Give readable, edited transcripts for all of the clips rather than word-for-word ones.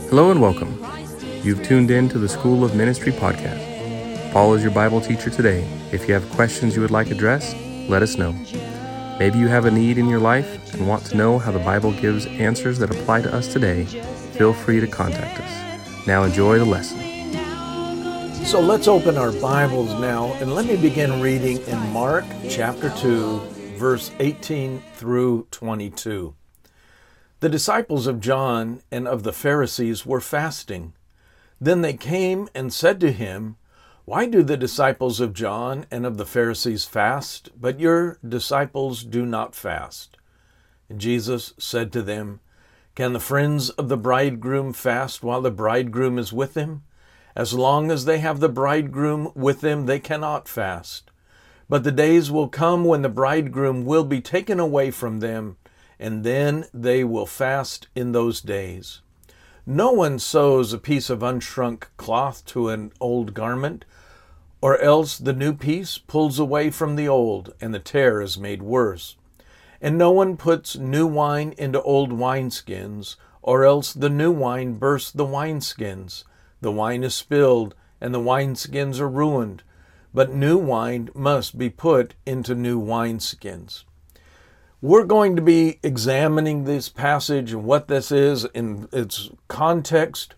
Hello and welcome. You've tuned in to the School of Ministry podcast. Paul is your Bible teacher today. If you have questions you would like addressed, let us know. Maybe you have a need in your life and want to know how the Bible gives answers that apply to us today. Feel free to contact us. Now enjoy the lesson. So let's open our Bibles now and let me begin reading in Mark chapter 2, verse 18 through 22. The disciples of John and of the Pharisees were fasting. Then they came and said to him, "Why do the disciples of John and of the Pharisees fast, but your disciples do not fast?" And Jesus said to them, "Can the friends of the bridegroom fast while the bridegroom is with them? As long as they have the bridegroom with them, they cannot fast. But the days will come when the bridegroom will be taken away from them, and then they will fast in those days. No one sews a piece of unshrunk cloth to an old garment, or else the new piece pulls away from the old, and the tear is made worse. And no one puts new wine into old wineskins, or else the new wine bursts the wineskins. The wine is spilled, and the wineskins are ruined. But new wine must be put into new wineskins." We're going to be examining this passage and what this is in its context.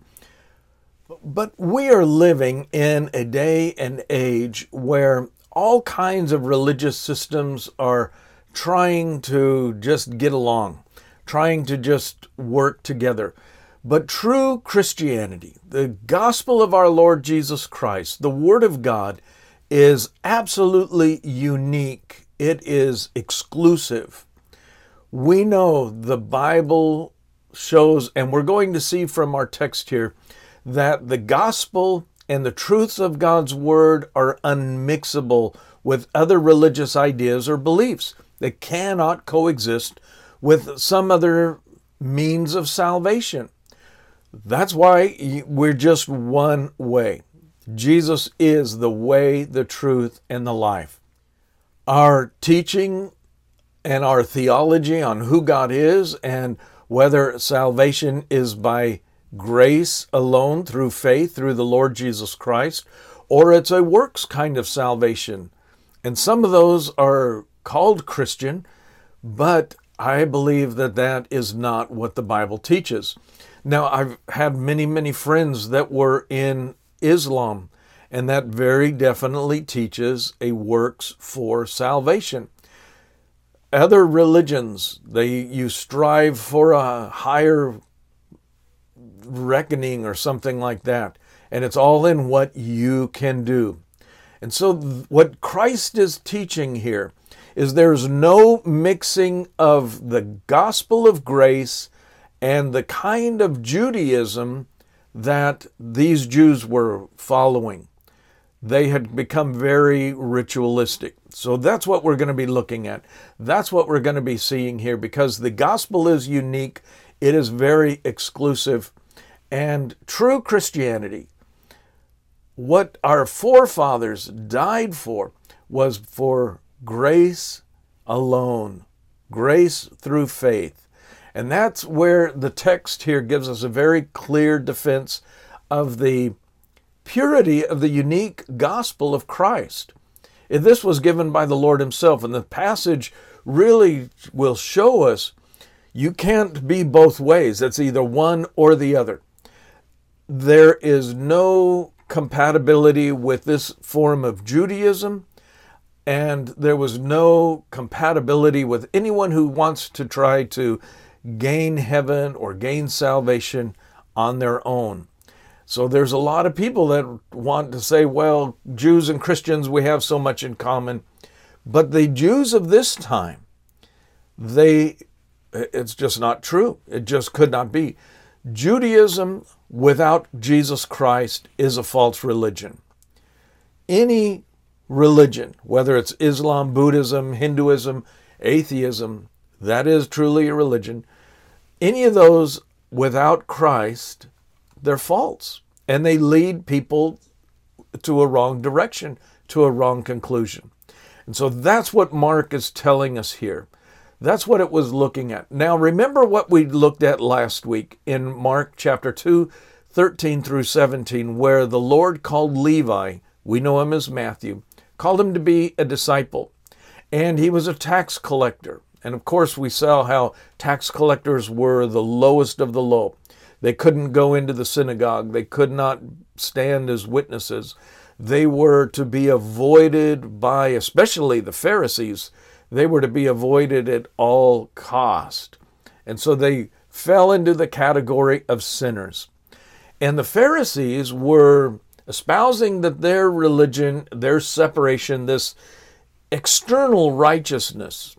But we are living in a day and age where all kinds of religious systems are trying to just get along, trying to just work together. But true Christianity, the gospel of our Lord Jesus Christ, the Word of God, is absolutely unique. It is exclusive. We know the Bible shows, and we're going to see from our text here, that the gospel and the truths of God's Word are unmixable with other religious ideas or beliefs. They cannot coexist with some other means of salvation. That's why we're just one way. Jesus is the way, the truth, and the life. Our teaching and our theology on who God is and whether salvation is by grace alone through faith through the Lord Jesus Christ, or it's a works kind of salvation. And some of those are called Christian, but I believe that that is not what the Bible teaches. Now, I've had many friends that were in Islam, and that very definitely teaches a works for salvation. Other religions, you strive for a higher reckoning or something like that. And it's all in what you can do. And so what Christ is teaching here is there's no mixing of the gospel of grace and the kind of Judaism that these Jews were following. They had become very ritualistic. So that's what we're going to be looking at. That's what we're going to be seeing here, because the gospel is unique. It is very exclusive. And true Christianity, what our forefathers died for, was for grace alone, grace through faith. And that's where the text here gives us a very clear defense of the purity of the unique gospel of Christ. This was given by the Lord himself, and the passage really will show us you can't be both ways. It's either one or the other. There is no compatibility with this form of Judaism, and there was no compatibility with anyone who wants to try to gain heaven or gain salvation on their own. So there's a lot of people that want to say, well, Jews and Christians, we have so much in common. But the Jews of this time, it's just not true. It just could not be. Judaism without Jesus Christ is a false religion. Any religion, whether it's Islam, Buddhism, Hinduism, atheism, that is truly a religion. Any of those without Christ, they're false. And they lead people to a wrong direction, to a wrong conclusion. And so that's what Mark is telling us here. That's what it was looking at. Now, remember what we looked at last week in Mark chapter 2, 13 through 17, where the Lord called Levi, we know him as Matthew, called him to be a disciple. And he was a tax collector. And of course, we saw how tax collectors were the lowest of the low. They couldn't go into the synagogue. They could not stand as witnesses. They were to be avoided by, especially the Pharisees, they were to be avoided at all cost. And so they fell into the category of sinners. And the Pharisees were espousing that their religion, their separation, this external righteousness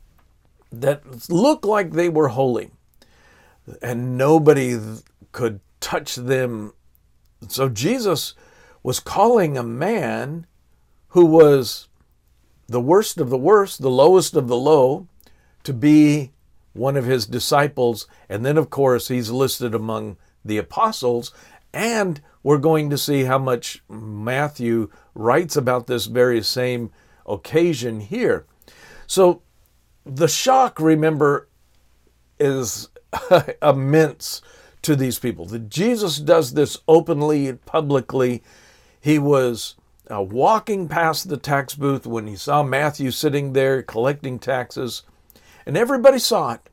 that looked like they were holy, and nobody could touch them. So Jesus was calling a man who was the worst of the worst, the lowest of the low, to be one of his disciples. And then, of course, he's listed among the apostles. And we're going to see how much Matthew writes about this very same occasion here. So the shock, remember, is immense to these people. That Jesus does this openly, publicly. He was walking past the tax booth when he saw Matthew sitting there collecting taxes, and everybody saw it.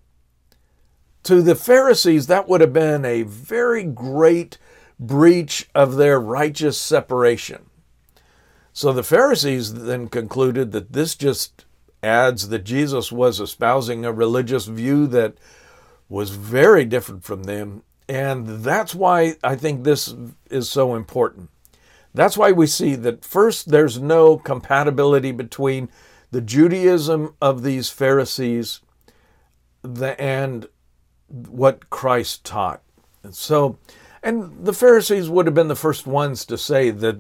To the Pharisees, that would have been a very great breach of their righteous separation. So the Pharisees then concluded that this just adds that Jesus was espousing a religious view that was very different from them. And that's why I think this is so important. That's why we see that first, there's no compatibility between the Judaism of these Pharisees and what Christ taught. And the Pharisees would have been the first ones to say that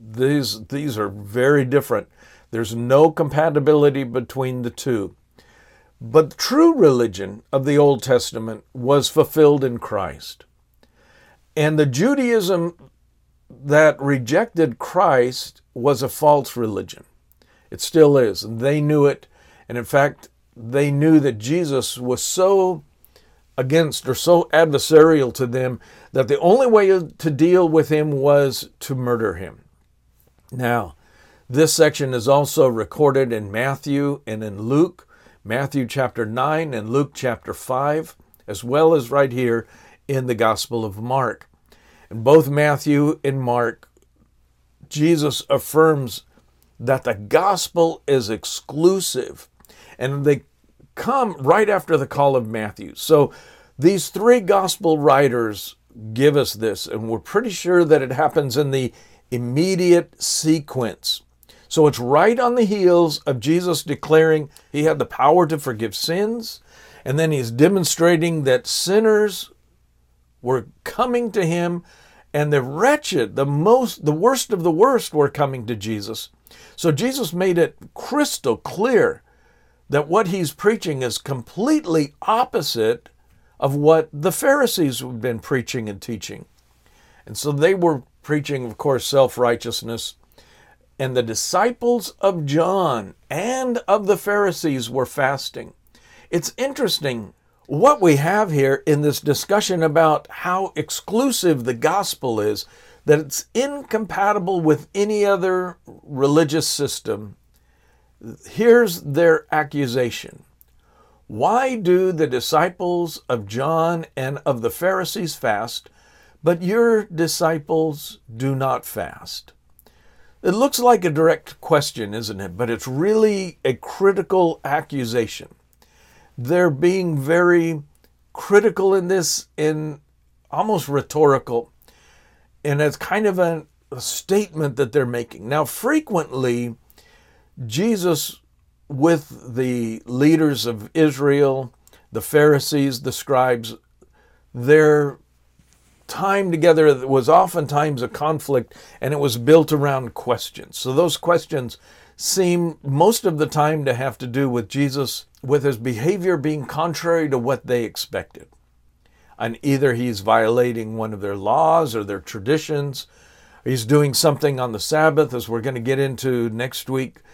these are very different. There's no compatibility between the two. But the true religion of the Old Testament was fulfilled in Christ. And the Judaism that rejected Christ was a false religion. It still is. And they knew it. And in fact, they knew that Jesus was so against or so adversarial to them that the only way to deal with him was to murder him. Now, this section is also recorded in Matthew and in Luke, Matthew chapter 9 and Luke chapter 5, as well as right here in the Gospel of Mark. In both Matthew and Mark, Jesus affirms that the gospel is exclusive, and they come right after the call of Matthew. So these three gospel writers give us this, and we're pretty sure that it happens in the immediate sequence. So it's right on the heels of Jesus declaring he had the power to forgive sins, and then he's demonstrating that sinners were coming to him, and the wretched, the worst of the worst were coming to Jesus. So Jesus made it crystal clear that what he's preaching is completely opposite of what the Pharisees had been preaching and teaching. And so they were preaching, of course, self-righteousness. And the disciples of John and of the Pharisees were fasting. It's interesting what we have here in this discussion about how exclusive the gospel is, that it's incompatible with any other religious system. Here's their accusation. Why do the disciples of John and of the Pharisees fast, but your disciples do not fast? It looks like a direct question, isn't it? But it's really a critical accusation. They're being very critical in this, in almost rhetorical, and it's kind of a statement that they're making. Now, frequently, Jesus, with the leaders of Israel, the Pharisees, the scribes, their time together was oftentimes a conflict, and it was built around questions. So those questions seem most of the time to have to do with Jesus, with his behavior being contrary to what they expected. And either he's violating one of their laws or their traditions, he's doing something on the Sabbath, as we're going to get into next week,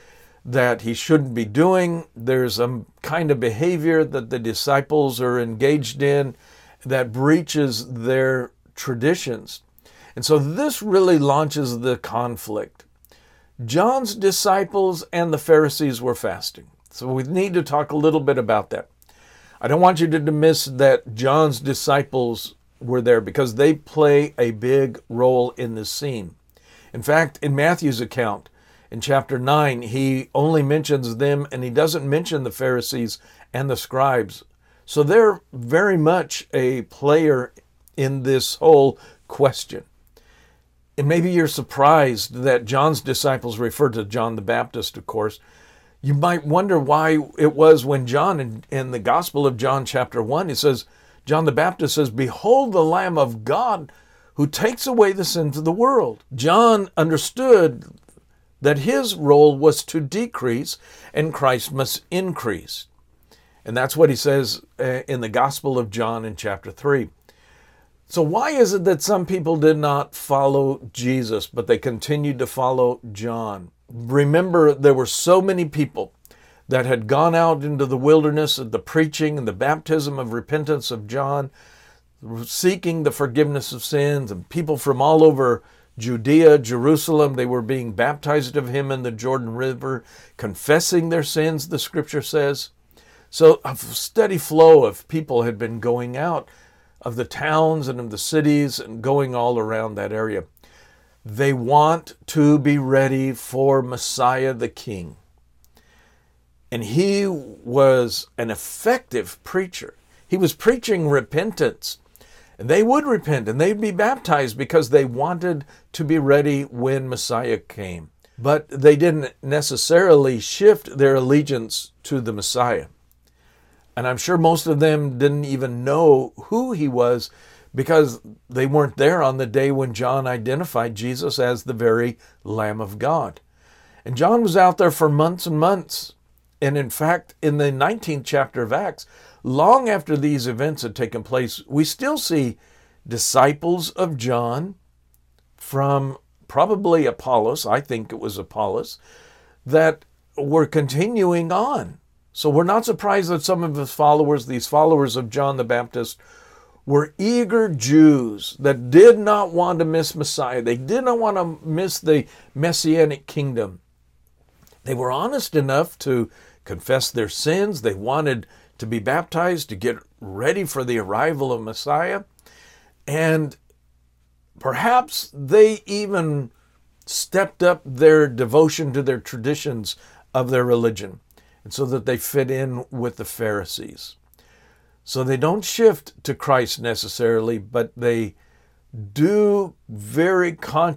that he shouldn't be doing. There's a kind of behavior that the disciples are engaged in that breaches their traditions. And so this really launches the conflict. John's disciples and the Pharisees were fasting. So we need to talk a little bit about that. I don't want you to miss that John's disciples were there because they play a big role in this scene. In fact, in Matthew's account, in chapter 9, he only mentions them and he doesn't mention the Pharisees and the scribes. So they're very much a player in this whole question. And maybe you're surprised that John's disciples refer to John the Baptist, of course. You might wonder why it was when John, in the Gospel of John chapter 1, it says, John the Baptist says, "Behold the Lamb of God who takes away the sins of the world." John understood that his role was to decrease and Christ must increase. And that's what he says in the Gospel of John in chapter 3. So why is it that some people did not follow Jesus, but they continued to follow John? Remember, there were so many people that had gone out into the wilderness at the preaching and the baptism of repentance of John, seeking the forgiveness of sins, and people from all over Judea, Jerusalem, they were being baptized of him in the Jordan River, confessing their sins, the scripture says. So a steady flow of people had been going out of the towns and of the cities and going all around that area. They want to be ready for Messiah the King. And he was an effective preacher. He was preaching repentance. And they would repent and they'd be baptized because they wanted to be ready when Messiah came. But they didn't necessarily shift their allegiance to the Messiah. And I'm sure most of them didn't even know who he was because they weren't there on the day when John identified Jesus as the very Lamb of God. And John was out there for months and months. And in fact, in the 19th chapter of Acts, long after these events had taken place, we still see disciples of John from probably Apollos, I think it was Apollos, that were continuing on. So we're not surprised that some of his followers, these followers of John the Baptist, were eager Jews that did not want to miss Messiah. They did not want to miss the Messianic kingdom. They were honest enough to confess their sins. They wanted to be baptized, to get ready for the arrival of Messiah. And perhaps they even stepped up their devotion to their traditions of their religion, and so that they fit in with the Pharisees. So they don't shift to Christ necessarily, but they do make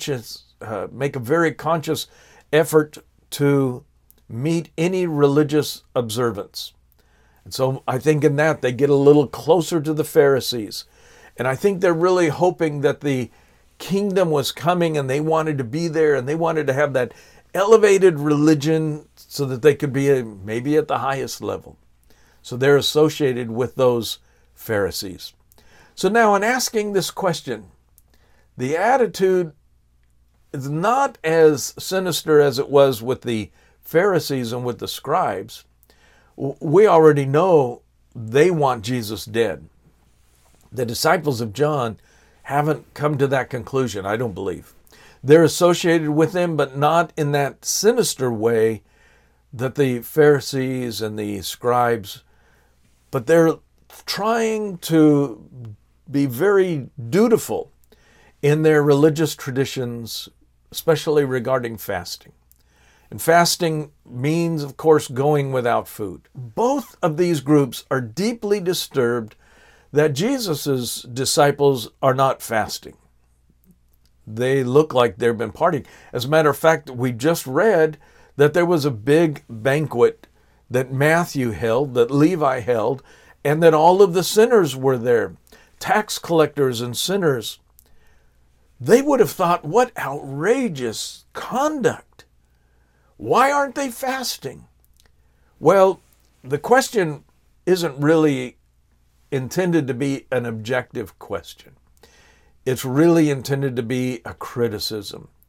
a very conscious effort to meet any religious observance. And so I think in that they get a little closer to the Pharisees. And I think they're really hoping that the kingdom was coming and they wanted to be there and they wanted to have that elevated religion so that they could be maybe at the highest level. So they're associated with those Pharisees. So now in asking this question, the attitude is not as sinister as it was with the Pharisees and with the scribes. We already know they want Jesus dead. The disciples of John haven't come to that conclusion, I don't believe. They're associated with him, but not in that sinister way that the Pharisees and the scribes, but they're trying to be very dutiful in their religious traditions, especially regarding fasting. And fasting means, of course, going without food. Both of these groups are deeply disturbed that Jesus' disciples are not fasting. They look like they've been partying. As a matter of fact, we just read that there was a big banquet that Matthew held, that Levi held, and that all of the sinners were there, tax collectors and sinners. They would have thought, what outrageous conduct. Why aren't they fasting? Well, the question isn't really intended to be an objective question. It's really intended to be a criticism.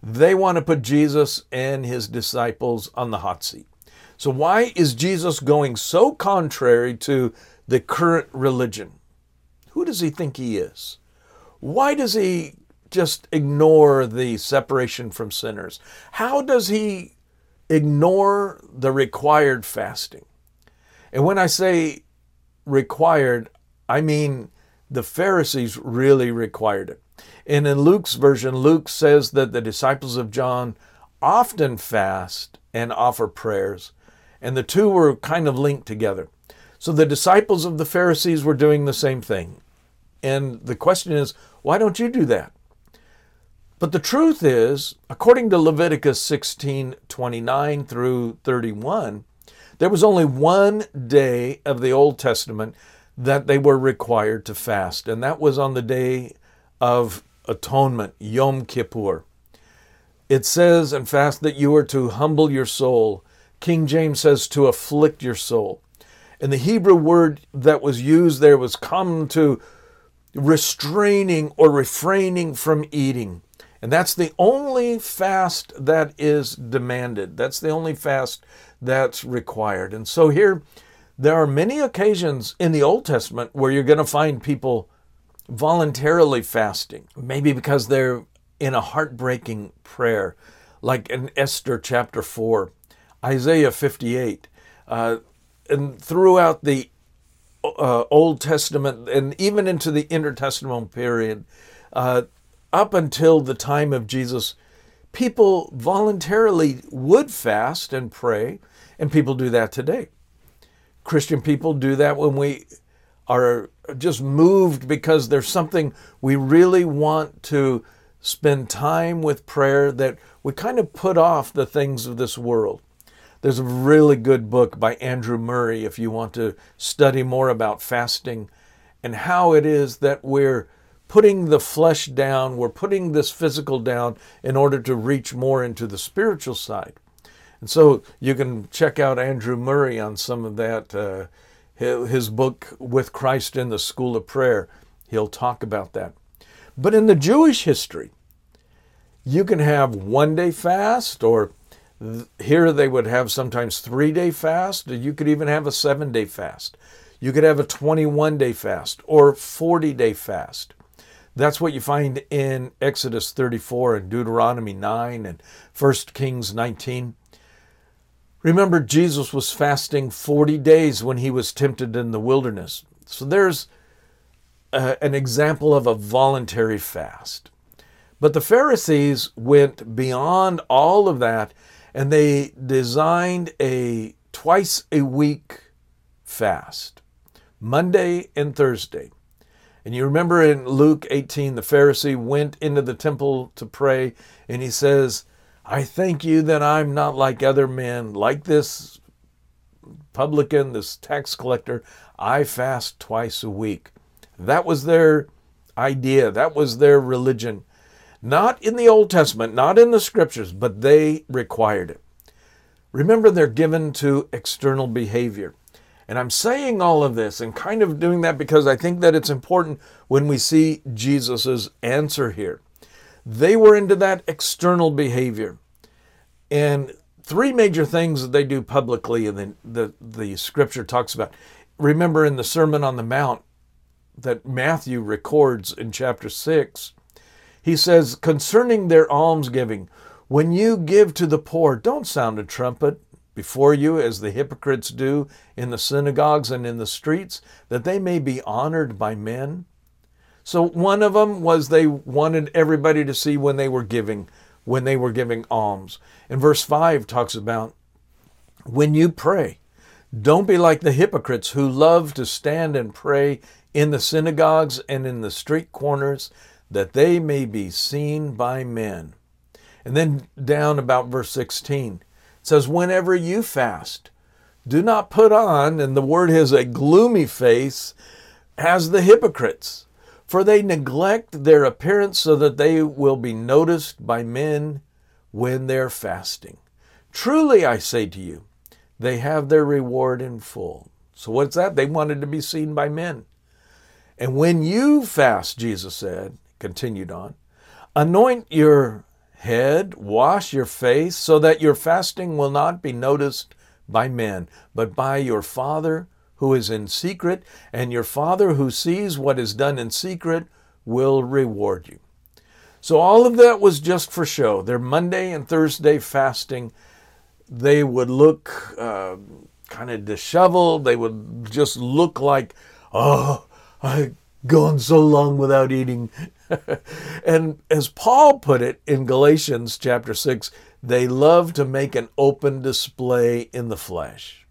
They want to put Jesus and his disciples on the hot seat. So why is Jesus going so contrary to the current religion? Who does he think he is? Why does he just ignore the separation from sinners? How does he ignore the required fasting? And when I say required, I mean the Pharisees really required it. And in Luke's version, Luke says that the disciples of John often fast and offer prayers, and the two were kind of linked together. So the disciples of the Pharisees were doing the same thing. And the question is, why don't you do that? But the truth is, according to Leviticus 16:29 through 31, there was only one day of the Old Testament that they were required to fast, and that was on the Day of Atonement, Yom Kippur. It says in fast that you are to humble your soul. King James says to afflict your soul. And the Hebrew word that was used there was common to restraining or refraining from eating. And that's the only fast that is demanded. That's the only fast that's required. And so here, there are many occasions in the Old Testament where you're going to find people voluntarily fasting, maybe because they're in a heartbreaking prayer, like in Esther chapter 4, Isaiah 58, and throughout the Old Testament and even into the intertestamental period, up until the time of Jesus, people voluntarily would fast and pray, and people do that today. Christian people do that when we are just moved because there's something we really want to spend time with prayer, that we kind of put off the things of this world. There's a really good book by Andrew Murray if you want to study more about fasting and how it is that we're putting the flesh down, we're putting this physical down in order to reach more into the spiritual side. And so you can check out Andrew Murray on some of that. His book, With Christ in the School of Prayer, he'll talk about that. But in the Jewish history, you can have 1 day fast, or here they would have sometimes 3-day fast. You could even have a 7-day fast. You could have a 21-day fast or 40-day fast. That's what you find in Exodus 34 and Deuteronomy 9 and 1 Kings 19. Remember, Jesus was fasting 40 days when he was tempted in the wilderness. So there's an example of a voluntary fast. But the Pharisees went beyond all of that, and they designed a twice-a-week fast, Monday and Thursday. And you remember in Luke 18, the Pharisee went into the temple to pray, and he says, I thank you that I'm not like other men, like this publican, this tax collector. I fast twice a week. That was their idea. That was their religion. Not in the Old Testament, not in the Scriptures, but they required it. Remember, they're given to external behavior. And I'm saying all of this and kind of doing that because I think that it's important when we see Jesus' answer here. They were into that external behavior. And 3 major things that they do publicly, and the Scripture talks about. Remember in the Sermon on the Mount that Matthew records in chapter 6, he says, concerning their almsgiving, when you give to the poor, don't sound a trumpet before you as the hypocrites do in the synagogues and in the streets, that they may be honored by men. So one of them was they wanted everybody to see when they were giving alms. And verse 5 talks about, when you pray, don't be like the hypocrites who love to stand and pray in the synagogues and in the street corners, that they may be seen by men. And then down about verse 16, it says, whenever you fast, do not put on, and the word has a gloomy face, as the hypocrites, for they neglect their appearance so that they will be noticed by men when they're fasting. Truly, I say to you, they have their reward in full. So what's that? They wanted to be seen by men. And when you fast, Jesus said, continued on, anoint your head, wash your face, so that your fasting will not be noticed by men, but by your Father who is in secret, and your Father who sees what is done in secret will reward you. So all of that was just for show. Their Monday and Thursday fasting, they would look kind of disheveled. They would just look like, oh, I've gone so long without eating. And as Paul put it in Galatians chapter 6, they love to make an open display in the flesh.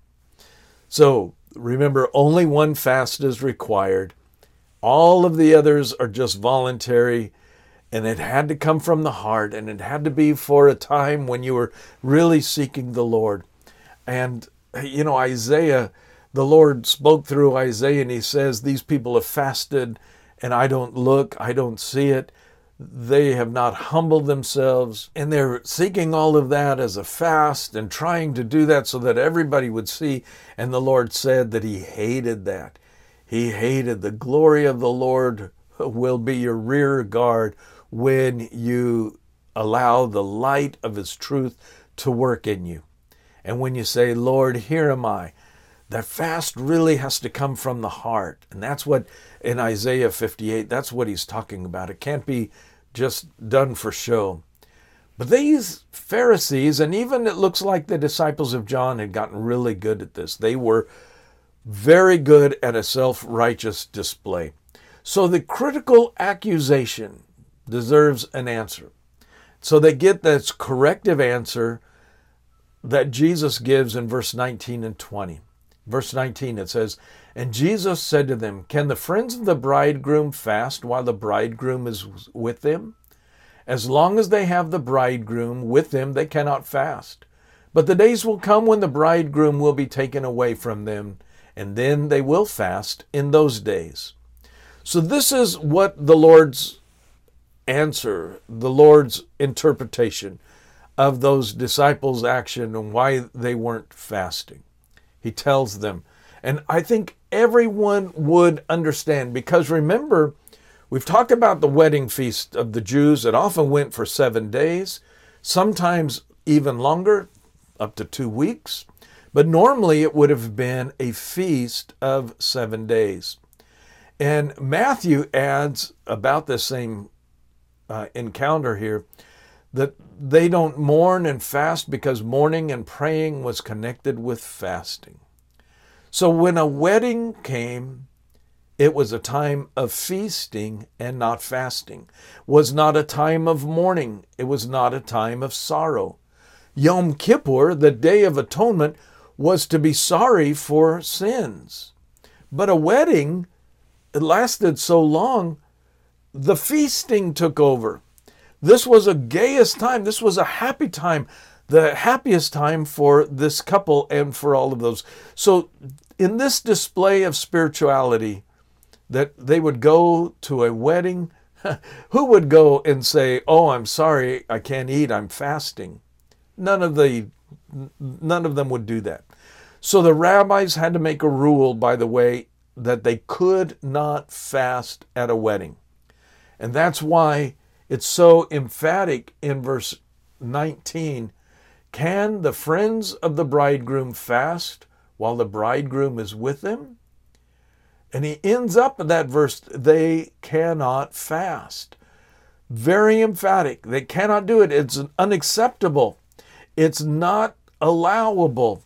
So remember, only one fast is required. All of the others are just voluntary, and it had to come from the heart, and it had to be for a time when you were really seeking the Lord. And, you know, Isaiah, the Lord spoke through Isaiah, and he says, these people have fasted, and I don't look, I don't see it. They have not humbled themselves, and they're seeking all of that as a fast and trying to do that so that everybody would see. And the Lord said that he hated that. He hated the glory of the Lord will be your rear guard when you allow the light of his truth to work in you. And when you say, Lord, here am I, that fast really has to come from the heart. And that's what in Isaiah 58, that's what he's talking about. It can't be just done for show. But these Pharisees, and even it looks like the disciples of John had gotten really good at this. They were very good at a self-righteous display. So the critical accusation deserves an answer. So they get this corrective answer that Jesus gives in verse 19 and 20. Verse 19, it says, and Jesus said to them, can the friends of the bridegroom fast while the bridegroom is with them? As long as they have the bridegroom with them, they cannot fast. But the days will come when the bridegroom will be taken away from them, and then they will fast in those days. So this is what the Lord's answer, the Lord's interpretation of those disciples' action and why they weren't fasting. He tells them, and I think everyone would understand, because remember, we've talked about the wedding feast of the Jews. It often went for 7 days, sometimes even longer, up to 2 weeks. But normally it would have been a feast of 7 days. And Matthew adds about the same encounter here, that they don't mourn and fast because mourning and praying was connected with fasting. So when a wedding came, it was a time of feasting and not fasting. Was not a time of mourning. It was not a time of sorrow. Yom Kippur, the Day of Atonement, was to be sorry for sins. But a wedding, it lasted so long, the feasting took over. This was a gayest time. This was a happy time, the happiest time for this couple and for all of those. So in this display of spirituality, that they would go to a wedding, who would go and say, oh, I'm sorry, I can't eat, I'm fasting? None of them would do that. So the rabbis had to make a rule, by the way, that they could not fast at a wedding. And that's why it's so emphatic in verse 19. Can the friends of the bridegroom fast while the bridegroom is with them? And he ends up in that verse, they cannot fast. Very emphatic. They cannot do it. It's unacceptable. It's not allowable.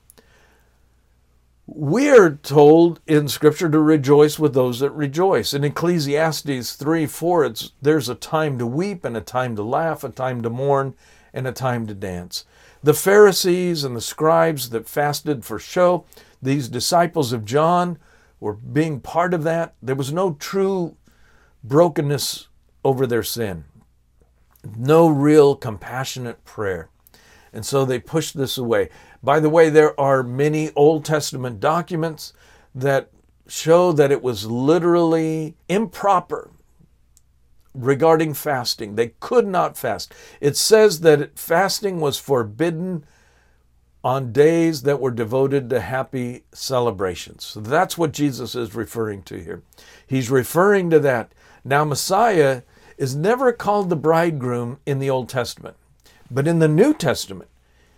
We're told in Scripture to rejoice with those that rejoice. In Ecclesiastes 3:4, there's a time to weep and a time to laugh, a time to mourn and a time to dance. The Pharisees and the scribes that fasted for show, these disciples of John were being part of that. There was no true brokenness over their sin. No real compassionate prayer. And so they pushed this away. By the way, there are many Old Testament documents that show that it was literally improper regarding fasting. They could not fast. It says that fasting was forbidden on days that were devoted to happy celebrations. So that's what Jesus is referring to here. He's referring to that. Now, Messiah is never called the bridegroom in the Old Testament. But in the New Testament,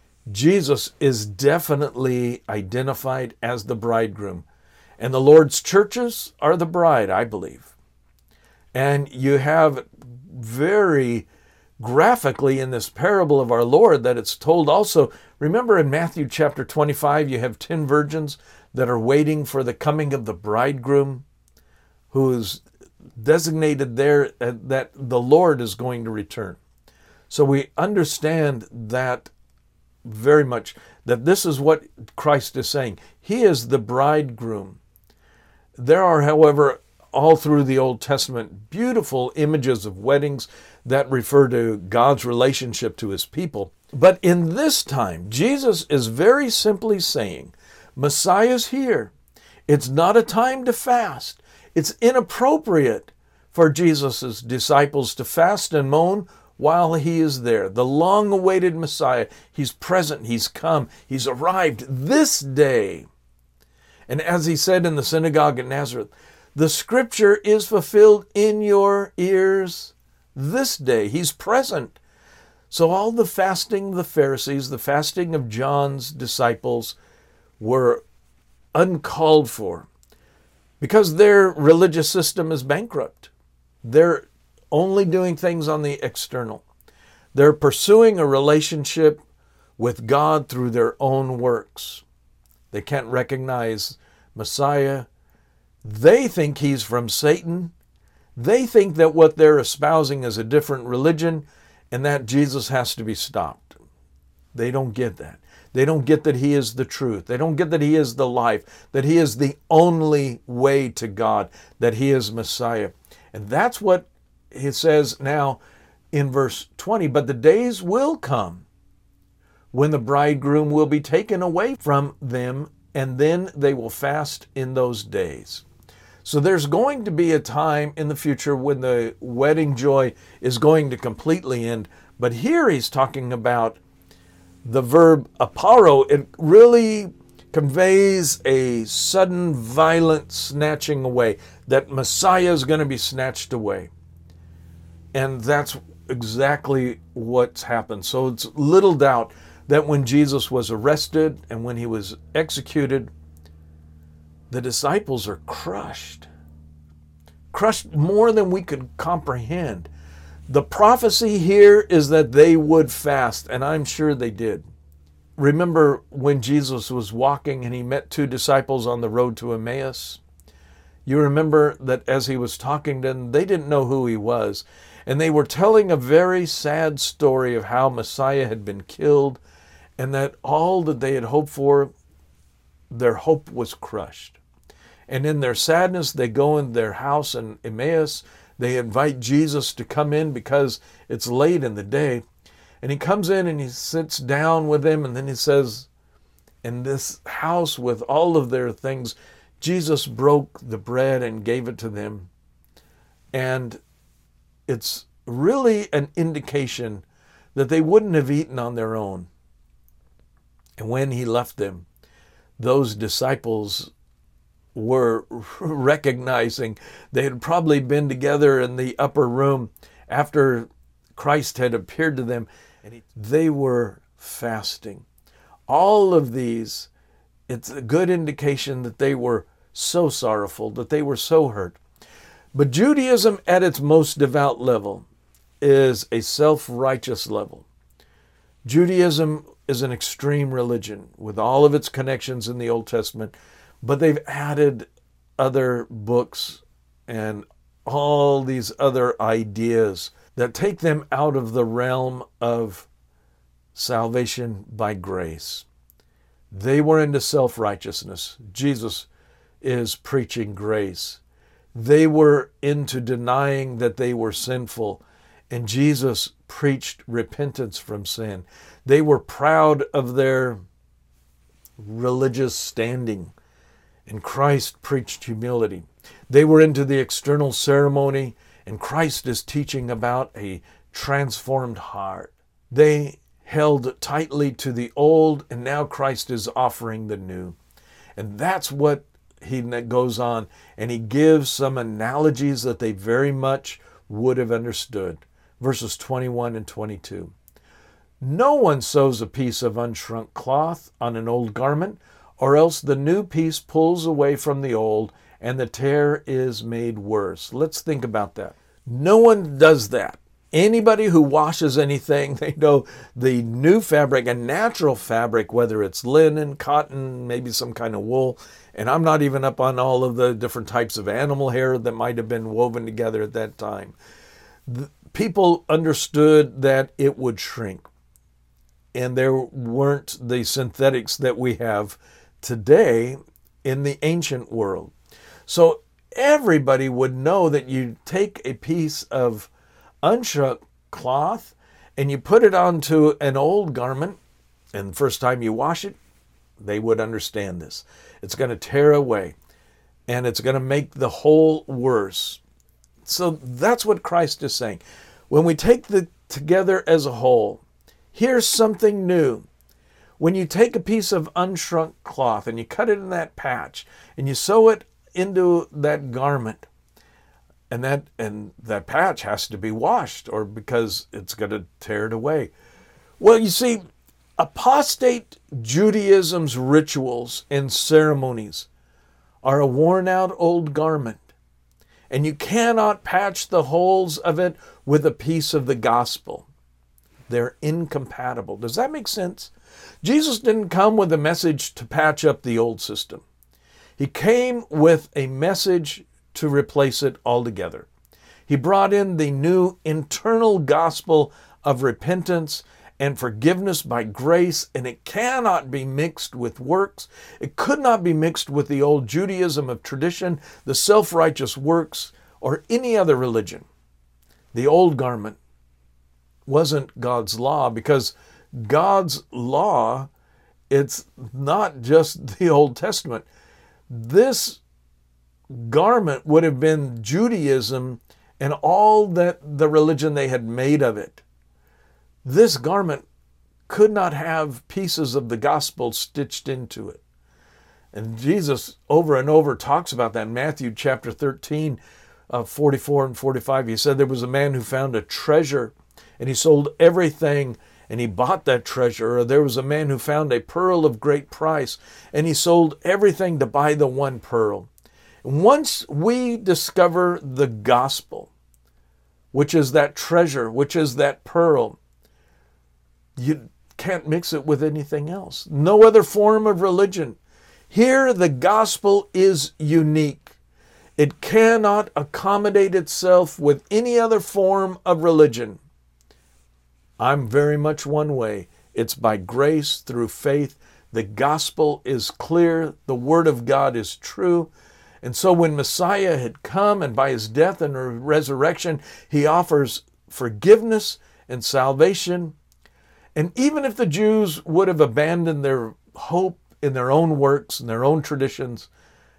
Jesus is definitely identified as the bridegroom. And the Lord's churches are the bride, I believe. And you have very graphically in this parable of our Lord that it's told also. Remember in Matthew chapter 25, you have 10 virgins that are waiting for the coming of the bridegroom, who is designated there that the Lord is going to return. So we understand that very much, that this is what Christ is saying. He is the bridegroom. There are, however, all through the Old Testament, beautiful images of weddings that refer to God's relationship to his people. But in this time, Jesus is very simply saying, Messiah's here. It's not a time to fast. It's inappropriate for Jesus' disciples to fast and moan while he is there. The long-awaited Messiah, he's present, he's come, he's arrived this day. And as he said in the synagogue in Nazareth, the scripture is fulfilled in your ears this day. He's present. So all the fasting of the Pharisees, the fasting of John's disciples were uncalled for because their religious system is bankrupt. They're only doing things on the external. They're pursuing a relationship with God through their own works. They can't recognize Messiah. They think he's from Satan. They think that what they're espousing is a different religion and that Jesus has to be stopped. They don't get that. They don't get that he is the truth. They don't get that he is the life, that he is the only way to God, that he is Messiah. And that's what it says now in verse 20. But the days will come when the bridegroom will be taken away from them, and then they will fast in those days. So there's going to be a time in the future when the wedding joy is going to completely end. But here he's talking about the verb aparo. It really conveys a sudden, violent snatching away, that Messiah is going to be snatched away. And that's exactly what's happened. So it's little doubt that when Jesus was arrested and when he was executed, the disciples are crushed. Crushed more than we could comprehend. The prophecy here is that they would fast, and I'm sure they did. Remember when Jesus was walking and he met 2 disciples on the road to Emmaus? You remember that as he was talking to them, they didn't know who he was. And they were telling a very sad story of how Messiah had been killed and that all that they had hoped for, their hope was crushed. And in their sadness, they go in their house in Emmaus. They invite Jesus to come in because it's late in the day. And he comes in and he sits down with them, and then he says, in this house with all of their things, Jesus broke the bread and gave it to them. And it's really an indication that they wouldn't have eaten on their own. And when he left them, those disciples were recognizing they had probably been together in the upper room after Christ had appeared to them, and they were fasting. All of these, it's a good indication that they were so sorrowful, that they were so hurt. But Judaism at its most devout level is a self-righteous level. Judaism is an extreme religion with all of its connections in the Old Testament, but they've added other books and all these other ideas that take them out of the realm of salvation by grace. They were into self-righteousness. Jesus is preaching grace. They were into denying that they were sinful, and Jesus preached repentance from sin. They were proud of their religious standing, and Christ preached humility. They were into the external ceremony, and Christ is teaching about a transformed heart. They held tightly to the old, and now Christ is offering the new. And that's what he goes on, and he gives some analogies that they very much would have understood. Verses 21 and 22. No one sews a piece of unshrunk cloth on an old garment, or else the new piece pulls away from the old, and the tear is made worse. Let's think about that. No one does that. Anybody who washes anything, they know the new fabric, a natural fabric, whether it's linen, cotton, maybe some kind of wool, and I'm not even up on all of the different types of animal hair that might have been woven together at that time. People understood that it would shrink, and there weren't the synthetics that we have today in the ancient world. So everybody would know that you take a piece of unshrunk cloth and you put it onto an old garment, and the first time you wash it, they would understand this. It's going to tear away, and it's going to make the whole worse. So that's what Christ is saying. When we take the together as a whole, here's something new. When you take a piece of unshrunk cloth and you cut it in that patch and you sew it into that garment, and that patch has to be washed, or because it's going to tear it away. Well, you see, apostate Judaism's rituals and ceremonies are a worn-out old garment, and you cannot patch the holes of it with a piece of the gospel. They're incompatible. Does that make sense? Jesus didn't come with a message to patch up the old system. He came with a message to replace it altogether. He brought in the new internal gospel of repentance and forgiveness by grace, and it cannot be mixed with works. It could not be mixed with the old Judaism of tradition, the self-righteous works, or any other religion. The old garment wasn't God's law, because God's law, it's not just the Old Testament. This garment would have been Judaism and all that the religion they had made of it. This garment could not have pieces of the gospel stitched into it. And Jesus over and over talks about that in Matthew chapter 13, 44 and 45. He said there was a man who found a treasure, and he sold everything and he bought that treasure. Or there was a man who found a pearl of great price, and he sold everything to buy the one pearl. Once we discover the gospel, which is that treasure, which is that pearl, you can't mix it with anything else. No other form of religion. Here, the gospel is unique. It cannot accommodate itself with any other form of religion. I'm very much one way. It's by grace through faith. The gospel is clear. The word of God is true. And so when Messiah had come, and by his death and resurrection, he offers forgiveness and salvation. And even if the Jews would have abandoned their hope in their own works and their own traditions,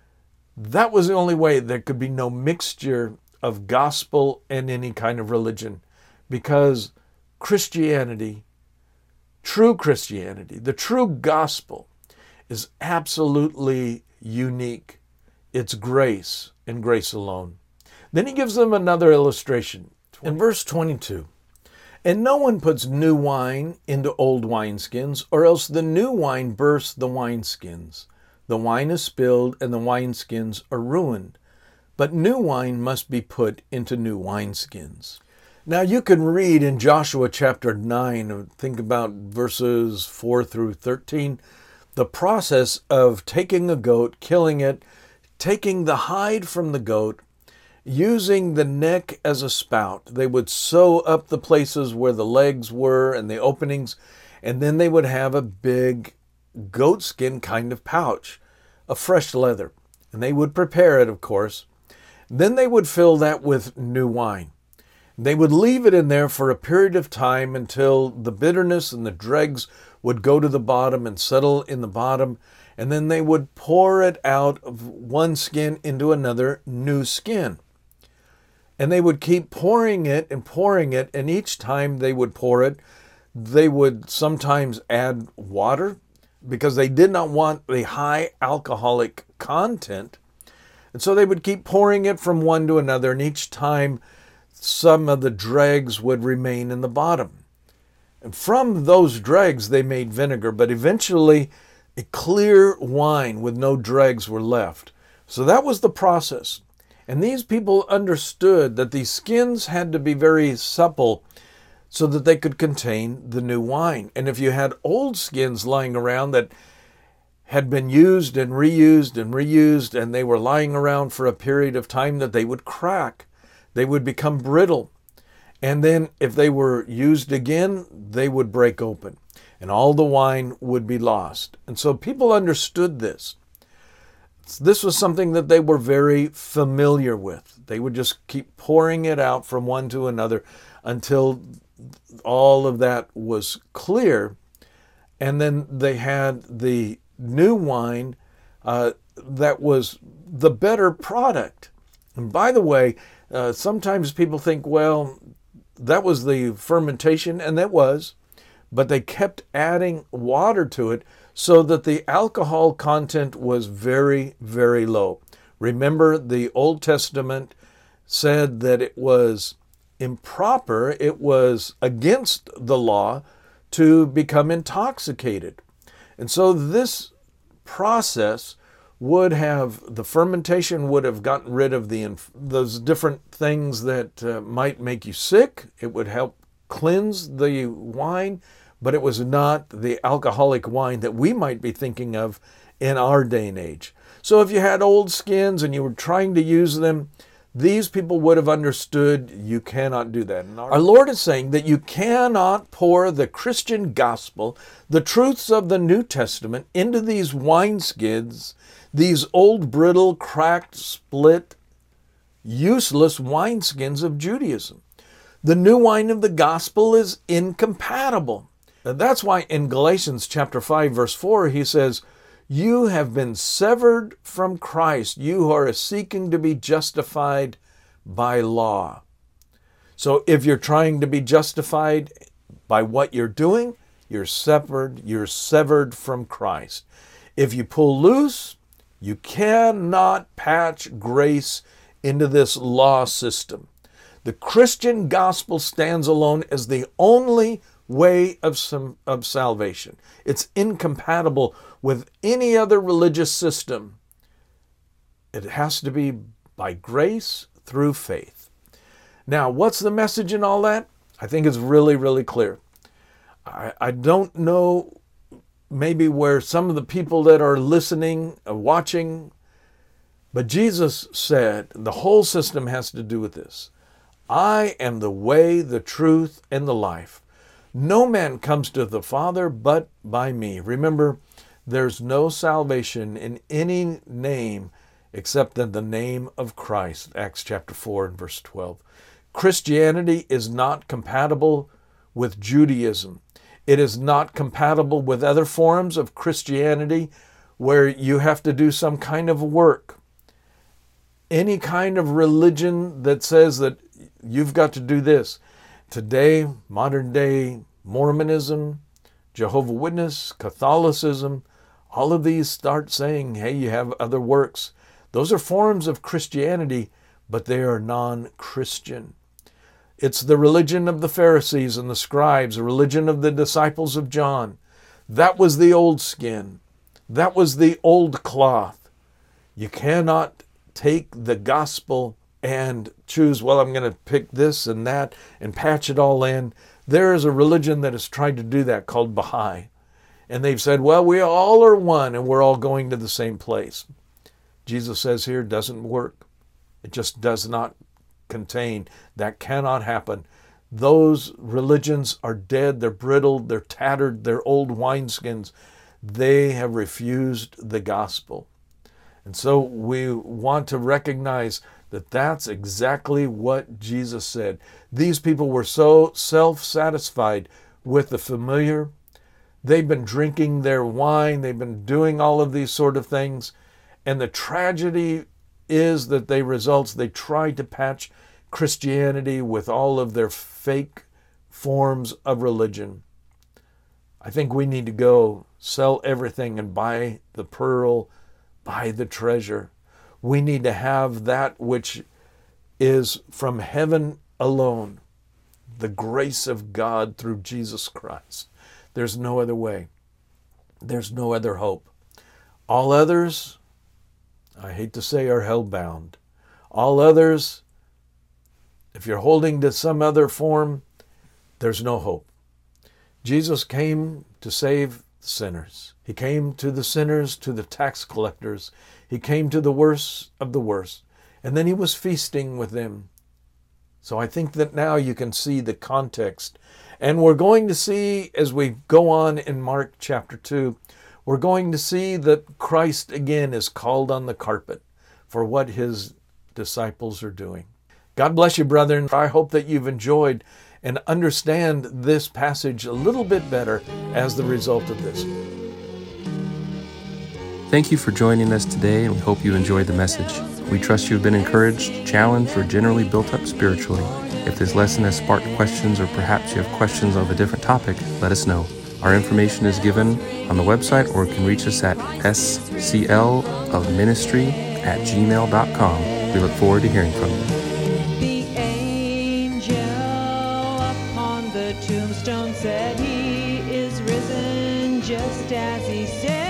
that was the only way. There could be no mixture of gospel and any kind of religion, because Christianity, true Christianity, the true gospel, is absolutely unique. It's grace and grace alone. Then he gives them another illustration. In verse 22, and no one puts new wine into old wineskins, or else the new wine bursts the wineskins. The wine is spilled, and the wineskins are ruined. But new wine must be put into new wineskins. Now you can read in Joshua chapter 9, and think about verses 4 through 13, the process of taking a goat, killing it, taking the hide from the goat, using the neck as a spout. They would sew up the places where the legs were and the openings, and then they would have a big goatskin kind of pouch of fresh leather. And they would prepare it, of course. Then they would fill that with new wine. They would leave it in there for a period of time until the bitterness and the dregs would go to the bottom and settle in the bottom, and then they would pour it out of one skin into another new skin. And they would keep pouring it, and each time they would pour it, they would sometimes add water, because they did not want the high alcoholic content. And so they would keep pouring it from one to another, and each time some of the dregs would remain in the bottom. And from those dregs they made vinegar, but eventually a clear wine with no dregs were left. So that was the process. And these people understood that these skins had to be very supple so that they could contain the new wine. And if you had old skins lying around that had been used and reused and reused, and they were lying around for a period of time, that they would crack. They would become brittle. And then if they were used again, they would break open. And all the wine would be lost. And so people understood this. This was something that they were very familiar with. They would just keep pouring it out from one to another until all of that was clear. And then they had the new wine that was the better product. And by the way, sometimes people think, well, that was the fermentation, and that was, but they kept adding water to it so that the alcohol content was very, very low. Remember, the Old Testament said that it was improper, it was against the law to become intoxicated. And so this process would have, the fermentation would have gotten rid of those different things that might make you sick. It would help cleanse the wine, but it was not the alcoholic wine that we might be thinking of in our day and age. So if you had old skins and you were trying to use them, these people would have understood you cannot do that. And our Lord is saying that you cannot pour the Christian gospel, the truths of the New Testament, into these wineskins, these old, brittle, cracked, split, useless wineskins of Judaism. The new wine of the gospel is incompatible. And that's why in Galatians chapter 5, verse 4, he says, you have been severed from Christ. You who are seeking to be justified by law. So if you're trying to be justified by what you're doing, you're severed from Christ. If you pull loose, you cannot patch grace into this law system. The Christian gospel stands alone as the only way of salvation. It's incompatible with any other religious system. It has to be by grace through faith. Now, what's the message in all that? I think it's really, really clear. I don't know maybe where some of the people that are listening, watching, but Jesus said the whole system has to do with this. I am the way, the truth, and the life. No man comes to the Father but by me. Remember, there's no salvation in any name except in the name of Christ. Acts chapter 4 and verse 12. Christianity is not compatible with Judaism. It is not compatible with other forms of Christianity where you have to do some kind of work. Any kind of religion that says that you've got to do this. Today, modern day Mormonism, Jehovah's Witness, Catholicism, all of these start saying, hey, you have other works. Those are forms of Christianity, but they are non-Christian. It's the religion of the Pharisees and the scribes, the religion of the disciples of John. That was the old skin. That was the old cloth. You cannot take the gospel and choose, well, I'm going to pick this and that and patch it all in. There is a religion that has tried to do that called Baha'i. And they've said, well, we all are one and we're all going to the same place. Jesus says here, it doesn't work. It just does not contain. That cannot happen. Those religions are dead, they're brittle, they're tattered, they're old wineskins. They have refused the gospel. And so we want to recognize that that's exactly what Jesus said. These people were so self-satisfied with the familiar. They've been drinking their wine. They've been doing all of these sort of things. And the tragedy is that they tried to patch Christianity with all of their fake forms of religion. I think we need to go sell everything and buy the pearl, buy the treasure. We need to have that which is from heaven alone. the grace of God through Jesus Christ. There's no other way. There's no other hope. All others, I hate to say, are hell-bound. All others, if you're holding to some other form, there's no hope. Jesus came to save sinners. He came to the sinners, to the tax collectors. He came to the worst of the worst. And then he was feasting with them. So I think that now you can see the context. And we're going to see, as we go on in Mark chapter 2, we're going to see that Christ again is called on the carpet for what his disciples are doing. God bless you, brethren. I hope that you've enjoyed and understand this passage a little bit better as the result of this. Thank you for joining us today, and we hope you enjoyed the message. We trust you have been encouraged, challenged, or generally built up spiritually. If this lesson has sparked questions, or perhaps you have questions of a different topic, let us know. Our information is given on the website, or you can reach us at sclofministry@gmail.com. We look forward to hearing from you. The angel upon the tombstone said, "He is risen just as he said."